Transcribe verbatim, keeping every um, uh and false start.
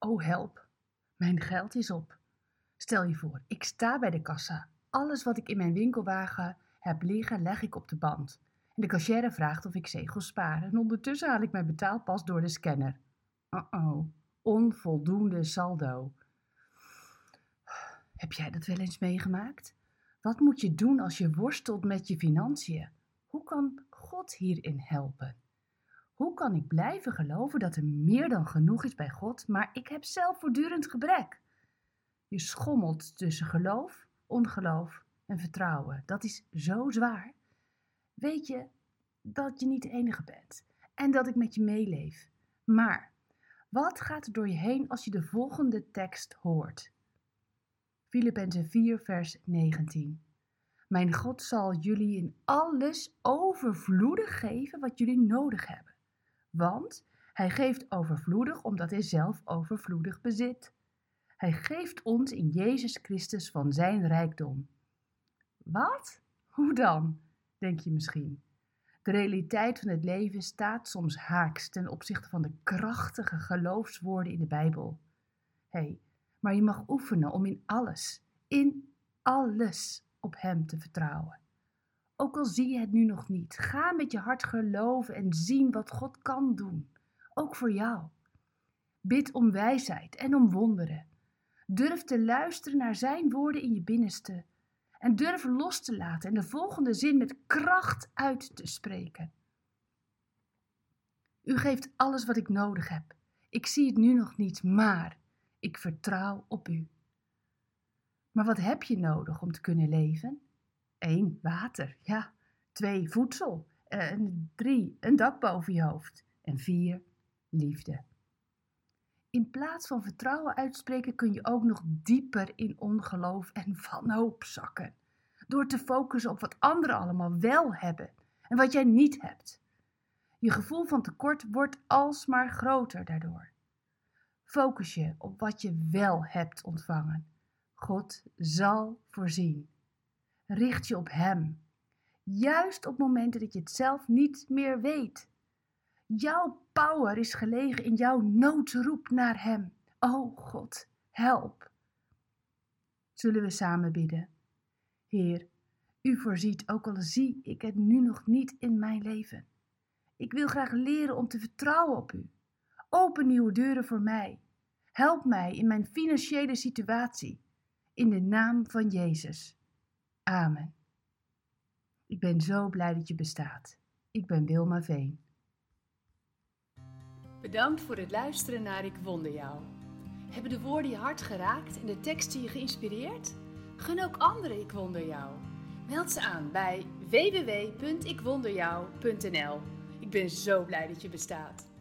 Oh help, mijn geld is op. Stel je voor, ik sta bij de kassa. Alles wat ik in mijn winkelwagen heb liggen, leg ik op de band. En de cashier vraagt of ik zegels spaar. En ondertussen haal ik mijn betaalpas door de scanner. Uh-oh, onvoldoende saldo. Heb jij dat wel eens meegemaakt? Wat moet je doen als je worstelt met je financiën? Hoe kan God hierin helpen? Hoe kan ik blijven geloven dat er meer dan genoeg is bij God, maar ik heb zelf voortdurend gebrek? Je schommelt tussen geloof, ongeloof en vertrouwen. Dat is zo zwaar. Weet je dat je niet de enige bent en dat ik met je meeleef. Maar wat gaat er door je heen als je de volgende tekst hoort? Filippenzen vier vers negentien. Mijn God zal jullie in alles overvloedig geven wat jullie nodig hebben. Want hij geeft overvloedig omdat hij zelf overvloedig bezit. Hij geeft ons in Jezus Christus van zijn rijkdom. Wat? Hoe dan? Denk je misschien. De realiteit van het leven staat soms haaks ten opzichte van de krachtige geloofswoorden in de Bijbel. Hé, hey, maar je mag oefenen om in alles, in alles op hem te vertrouwen. Ook al zie je het nu nog niet, ga met je hart geloven en zien wat God kan doen. Ook voor jou. Bid om wijsheid en om wonderen. Durf te luisteren naar zijn woorden in je binnenste. En durf los te laten en de volgende zin met kracht uit te spreken. U geeft alles wat ik nodig heb. Ik zie het nu nog niet, maar ik vertrouw op u. Maar wat heb je nodig om te kunnen leven? Eén, water, ja. Twee, voedsel. En drie, een dak boven je hoofd. En vier, liefde. In plaats van vertrouwen uitspreken kun je ook nog dieper in ongeloof en wanhoop zakken. Door te focussen op wat anderen allemaal wel hebben en wat jij niet hebt. Je gevoel van tekort wordt alsmaar groter daardoor. Focus je op wat je wel hebt ontvangen. God zal voorzien. Richt je op hem. Juist op momenten dat je het zelf niet meer weet. Jouw power is gelegen in jouw noodroep naar hem. O God, help. Zullen we samen bidden? Heer, u voorziet, ook al zie ik het nu nog niet in mijn leven. Ik wil graag leren om te vertrouwen op u. Open nieuwe deuren voor mij. Help mij in mijn financiële situatie. In de naam van Jezus. Amen. Ik ben zo blij dat je bestaat. Ik ben Wilma Veen. Bedankt voor het luisteren naar Ik Wonder Jou. Hebben de woorden je hart geraakt en de teksten je geïnspireerd? Gun ook anderen Ik Wonder Jou. Meld ze aan bij w w w punt ik wonder jou punt n l. Ik ben zo blij dat je bestaat.